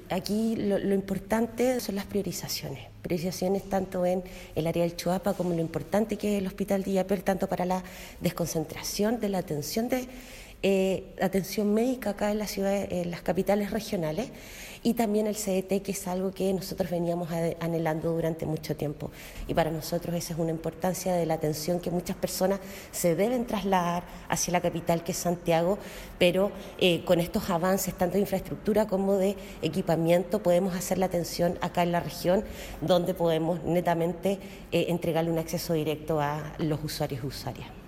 Aquí lo importante son las priorizaciones tanto en el área del Choapa como lo importante que es el Hospital de Illapel, tanto para la desconcentración de la atención médica acá en la ciudad, en las capitales regionales, y también el CDT, que es algo que nosotros veníamos anhelando durante mucho tiempo. Y para nosotros esa es una importancia de la atención, que muchas personas se deben trasladar hacia la capital, que es Santiago, pero con estos avances tanto de infraestructura como de equipamiento podemos hacer la atención acá en la región, donde podemos netamente entregarle un acceso directo a los usuarios y usuarias.